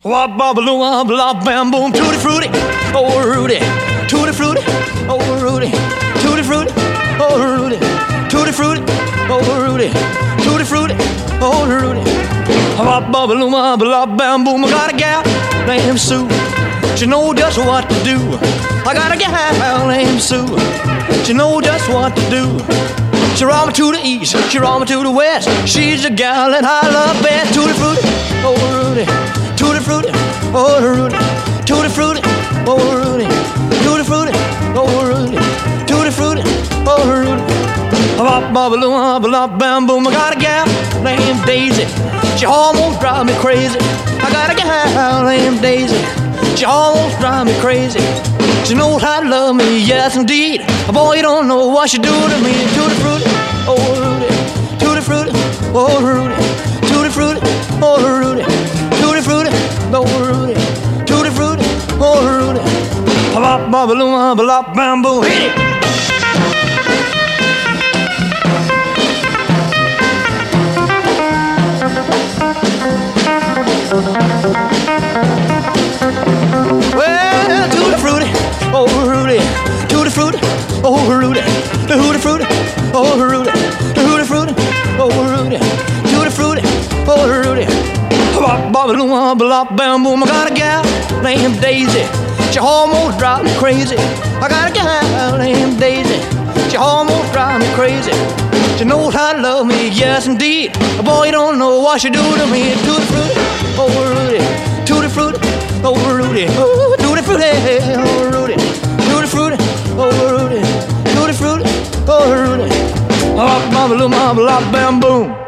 Wop bobble wop lop bam boom, tutti frutti, oh Rudy, tutti frutti, oh Rudy, tutti frutti, oh Rudy, tutti frutti, oh Rudy, tutti frutti, oh Rudy. Wop bobble wop lop bam boom, I got a gal named Sue, she know just what to do. I got a gal named Sue, she know just what to do. She roll me to the east, she roll me to the west. She's a gal that I love best. Tutti frutti, oh Rudy, tutti frutti, oh Rudy, tutti frutti, oh Rudy, tutti frutti, oh Rudy, tutti frutti, oh Rudy. Bop bobble wop bam boom. I got a gal named Daisy, she almost drive me crazy. I got a gal named Daisy, she almost drive me crazy. She knows how to love me, yes indeed. Boy, you don't know what she do to me. Tutti frutti, oh Rudy, tutti frutti, oh Rudy, tutti frutti, oh Rudy, tutti frutti, oh Rudy, tutti frutti, oh Rudy. Bop bobble wop bam boom, hit it. Well, tutti frutti, oh Rudy, tutti frutti, oh Rudy, tutti frutti, oh Rudy, tutti frutti, oh Rudy, tutti frutti, oh Rudy. Bop bobble wop bam boom. I got a gal named Daisy, she almost drive me crazy. I got a gal named Daisy, she almost drive me crazy. She knows how to love me, yes indeed. Boy, you don't know what she do to me. Tutti frutti, oh Rudy, tutti frutti, oh Rudy, oh tutti frutti, oh Rudy, tutti frutti, oh Rudy, tutti frutti, oh Rudy. Bop bobble wop bam boom.